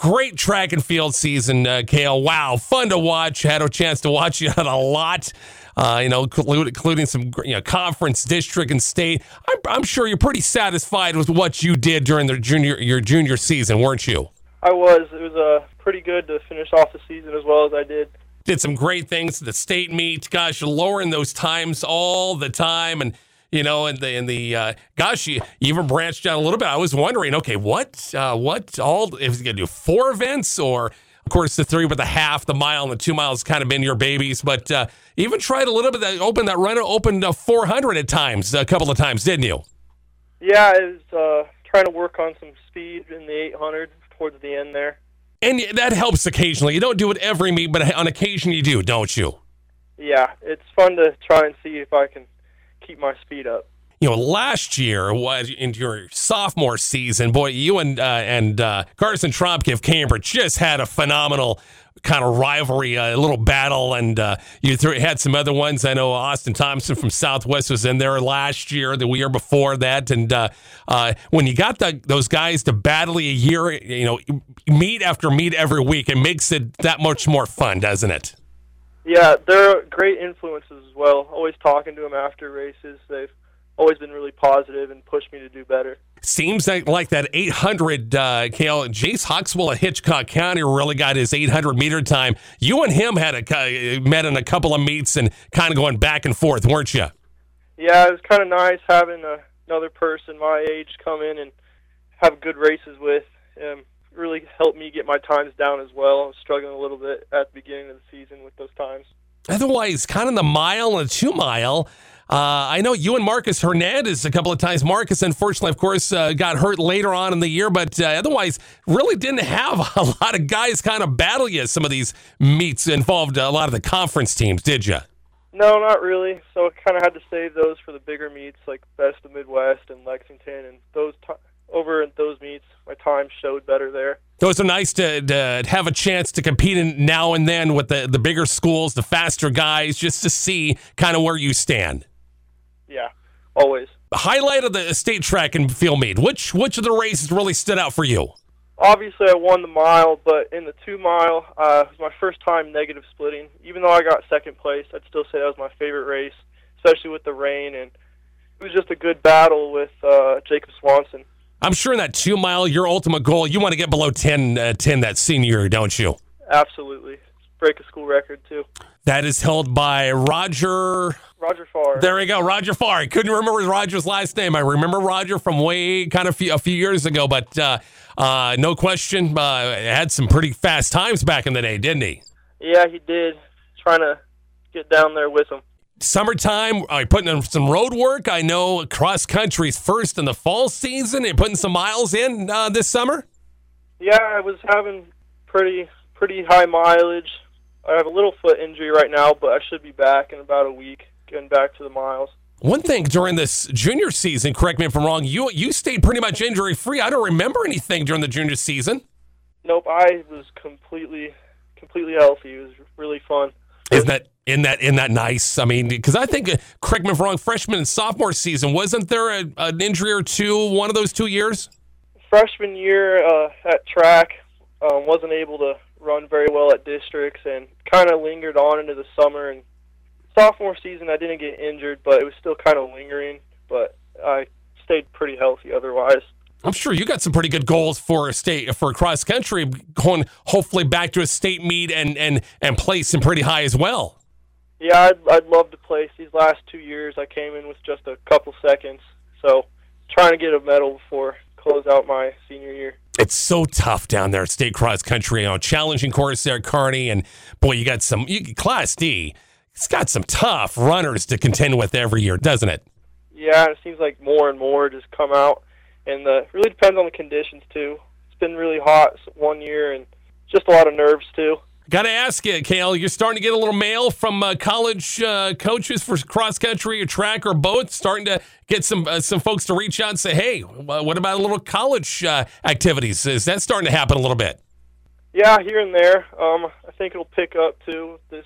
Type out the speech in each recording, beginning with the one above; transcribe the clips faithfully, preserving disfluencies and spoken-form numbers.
great track and field season, uh, Cale. Wow, fun to watch. Had a chance to watch you on a lot. Uh, you know, including some you know conference, district, and state. I'm, I'm sure you're pretty satisfied with what you did during the junior your junior season, weren't you? I was. It was uh, pretty good to finish off the season as well as I did. Did some great things. The state meet, gosh, you're lowering those times all the time, and you know, and the and the uh, gosh, you, you even branched out a little bit. I was wondering, okay, what uh, what all if you gonna do four events or? Of course, the three with the half, the mile, and the two miles kind of been your babies. But uh, even tried a little bit that open that run opened uh, four hundred at times, a couple of times, didn't you? Yeah, I was uh, trying to work on some speed in the eight hundred towards the end there. And that helps occasionally. You don't do it every meet, but on occasion you do, don't you? Yeah, it's fun to try and see if I can keep my speed up. You know, last year was in your sophomore season, boy, you and uh, and uh, Carson Trompke of Cambridge just had a phenomenal kind of rivalry, a uh, little battle, and uh, you th- had some other ones. I know Austin Thompson from Southwest was in there last year, the year before that, and uh, uh, when you got the, those guys to battle a year, you know, meet after meet every week, it makes it that much more fun, doesn't it? Yeah, they're great influences as well. Always talking to them after races, they've always been really positive and pushed me to do better. Seems like, like that eight hundred, uh, Cale, Jace Huxwell of Hitchcock County really got his eight hundred meter time. You and him had a, uh, met in a couple of meets and kind of going back and forth, weren't you? Yeah, it was kind of nice having uh, another person my age come in and have good races with. Um, really helped me get my times down as well. I was struggling a little bit at the beginning of the season with those times. Otherwise, kind of the mile and the two mile, Uh, I know you and Marcus Hernandez a couple of times. Marcus, unfortunately, of course, uh, got hurt later on in the year, but uh, otherwise really didn't have a lot of guys kind of battle you. Some of these meets involved a lot of the conference teams, did you? No, not really. So I kind of had to save those for the bigger meets like Best of Midwest and Lexington, and those t- over at those meets, my time showed better there. Those are nice to, to have a chance to compete in now and then with the, the bigger schools, the faster guys, just to see kind of where you stand. Yeah, always. The highlight of the state track and field meet, which which of the races really stood out for you? Obviously, I won the mile, but in the two mile, uh, it was my first time negative splitting. Even though I got second place, I'd still say that was my favorite race, especially with the rain, and it was just a good battle with uh, Jacob Swanson. I'm sure in that two mile, your ultimate goal, you want to get below ten, uh, ten that senior year, don't you? Absolutely. Break a school record, too. That is held by Roger... Roger Farr. There we go, Roger Farr. I couldn't remember Roger's last name. I remember Roger from way kind of few, a few years ago, but uh, uh, no question, uh, had some pretty fast times back in the day, didn't he? Yeah, he did. Trying to get down there with him. Summertime, are you putting in some road work? I know cross country's first in the fall season. Are you putting some miles in uh, this summer? Yeah, I was having pretty pretty high mileage. I have a little foot injury right now, but I should be back in about a week, getting back to the miles. One thing during this junior season, correct me if I'm wrong, you you stayed pretty much injury-free. I don't remember anything during the junior season. Nope, I was completely completely healthy. It was really fun. Isn't that, isn't that, isn't that nice? I mean, because I think, uh, correct me if I'm wrong, freshman and sophomore season, wasn't there a, an injury or two one of those two years? Freshman year uh, at track, um, wasn't able to run very well at districts and kind of lingered on into the summer. And sophomore season, I didn't get injured, but it was still kind of lingering. But I stayed pretty healthy otherwise. I'm sure you got some pretty good goals for a state for cross country, going hopefully back to a state meet and and and placing pretty high as well. Yeah, I'd I'd love to place. These last two years, I came in with just a couple seconds, so trying to get a medal before close out my senior year. It's so tough down there at state cross country. You know, challenging course there at Kearney, and boy, you got some you, Class D. It's got some tough runners to contend with every year, doesn't it? Yeah, it seems like more and more just come out, and uh, it really depends on the conditions too. It's been really hot one year, and just a lot of nerves too. Got to ask you, Cale, you're starting to get a little mail from uh, college uh, coaches for cross country or track or both, starting to get some uh, some folks to reach out and say, hey, what about a little college uh, activities? Is that starting to happen a little bit? Yeah, here and there. Um, I think it'll pick up too this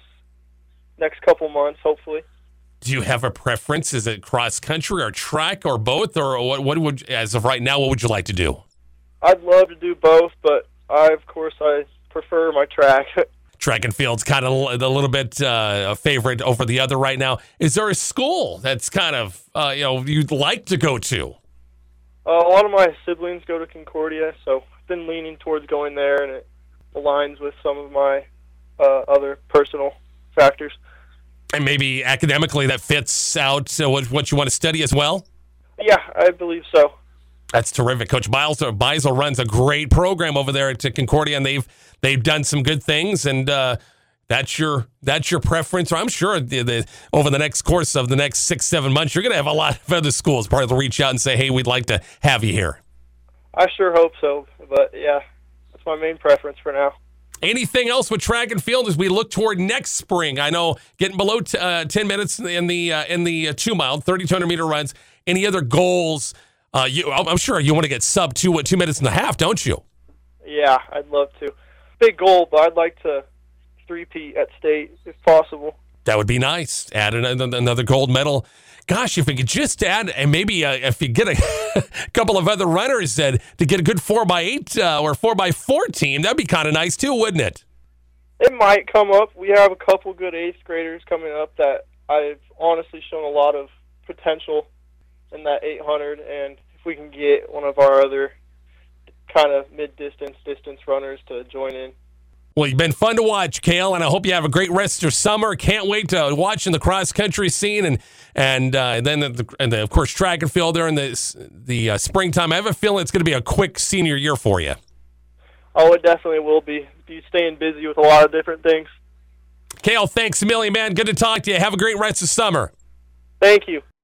next couple months, hopefully. Do you have a preference? Is it cross country or track or both? Or what, what would, as of right now, what would you like to do? I'd love to do both, but I, of course, I prefer my track. Track and field's kind of a little bit uh, a favorite over the other right now. Is there a school that's kind of, uh, you know, you'd like to go to? Uh, a lot of my siblings go to Concordia, so I've been leaning towards going there, and it aligns with some of my uh, other personal factors. And maybe academically that fits out uh, what, what you want to study as well? Yeah, I believe so. That's terrific. Coach Miles, Beisel runs a great program over there at Concordia, and they've they've done some good things, and uh, that's your that's your preference. Or I'm sure the, the, over the next course of the next six, seven months, you're going to have a lot of other schools probably will reach out and say, hey, we'd like to have you here. I sure hope so, but yeah, that's my main preference for now. Anything else with track and field as we look toward next spring? I know getting below t- uh, ten minutes in the uh, in the uh, two mile, thirty-two hundred meter runs. Any other goals? Uh, you, I'm sure you want to get sub two uh, two minutes and a half, don't you? Yeah, I'd love to. Big goal, but I'd like to three-peat at state if possible. That would be nice. Add another, another gold medal. Gosh, if we could just add, and maybe uh, if you get a couple of other runners uh, to get a good four by eight uh, or four by four team, that'd be kind of nice too, wouldn't it? It might come up. We have a couple good eighth graders coming up that I've honestly shown a lot of potential in that eight hundred, and if we can get one of our other kind of mid-distance distance runners to join in. Well, you've been fun to watch, Cale, and I hope you have a great rest of your summer. Can't wait to watch in the cross-country scene, and and, uh, and then, the, and the, of course, track and field there in the, the uh, springtime. I have a feeling it's going to be a quick senior year for you. Oh, it definitely will be. Be staying busy with a lot of different things. Cale, thanks a million, man. Good to talk to you. Have a great rest of summer. Thank you.